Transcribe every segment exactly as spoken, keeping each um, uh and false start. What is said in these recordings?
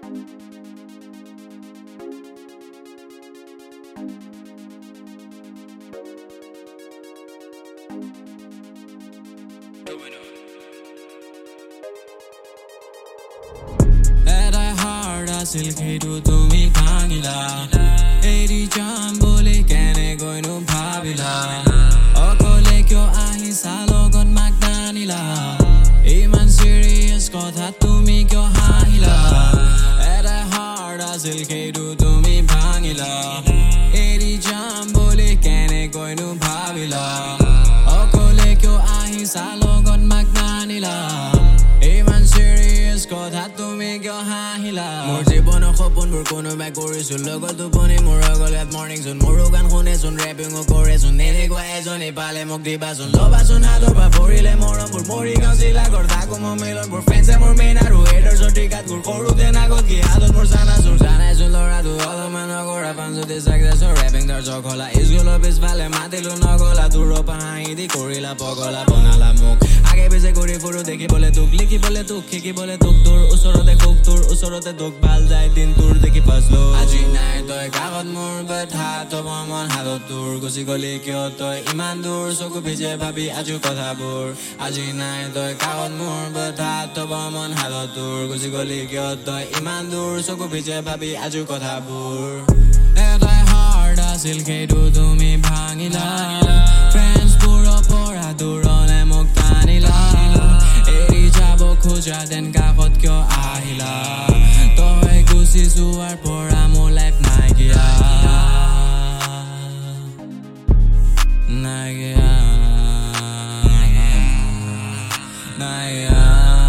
Silkedu tumi bhangila eri jam bole kene goinu bhabila okole kyo ahi salogon magdanila iman serious kotha tumi kyo hahila at a heart silkedu tumi bhangila eri jam bole kene goinu bhabila okole kyo ahi salogon magdanila iman serious kotha tumi kyo hahila Bur kono back chorus logo tu pone mora golat morning sun moro gan khone sun rapping o kore sun nere ko ejon e pale mok diba sun loba sun hado ba forile moron bur mori gan sila gorda como melon bur fans e mor mena ru haters o tikat gur koru de na got ki adon mor sana sur sana sun lora du all man agora fans de success o rapping dar jokola is golo bis vale matelo na gola tu ropa hai di korila pogola bonala mok age bese kore furu dekhi bole tuk likhi bole tuk khiki bole tuk tur usorote kok tur usorote dok bal jai din tur দেখি পাসলো আজি নাই তই কাগত মোৰ বেঠা তো মন হাতত তোৰ গুচি গলি কিয় তই ইমান দূৰ চকু ভিজে ভাবি আজি কথাবোৰ আজি নাই তই কাগত মোৰ বেঠা তো মন হাতত তোৰ গুচি গলি কিয় তই ইমান দূৰ চকু ভিজে ভাবি আজি কথাবোৰ এটাই হাৰ্ট আছিল সেইটো তুমি ভাঙিলা ফ্ৰেণ্ডছ বোৰৰ পৰা দূৰলে মোক টানিলা এৰি যাব খোজা দেন কাগত কিয় আহিলা Suar por amo life nagia nagia nagia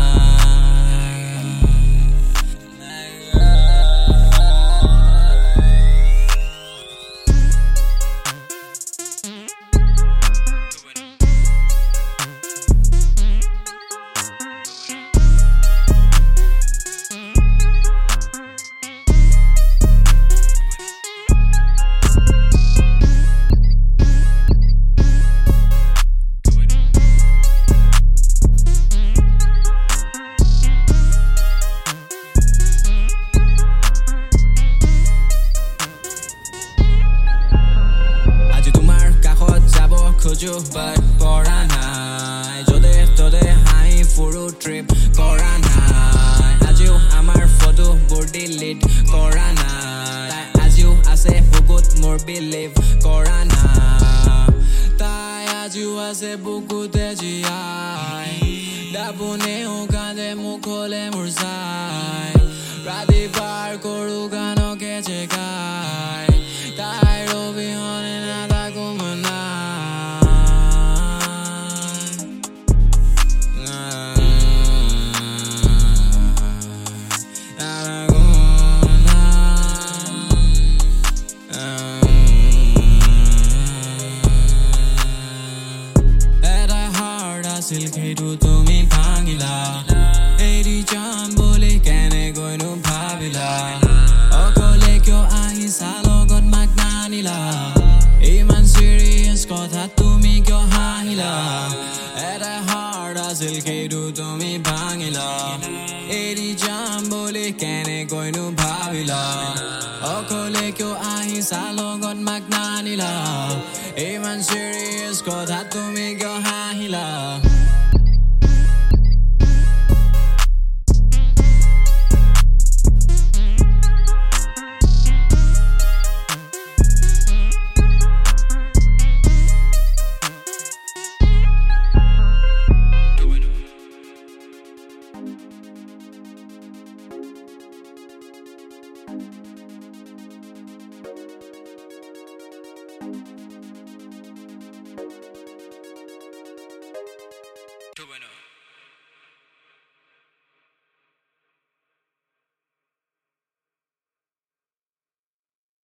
But pora nai jode tode hai furu trip kora nai ajiu amar photo bor delete kora nai ajiu ase bukut mor believe kora na tai ajiu ase bukut ejiai dabune ogade mukole mursai radi bar koru gano ke chekai tai robi hone nada kumana Silkedu tumi bhangila eri jam bole kene goinu bhabila okole kyo ahi salogon magnanila iman serious kotha tumi kyo hahila at a heart silkedu tumi bhangila eri jam bole kene goinu bhabila okole kyo ahi salogon magnanila iman serious kotha tumi kyo hahila Too bueno.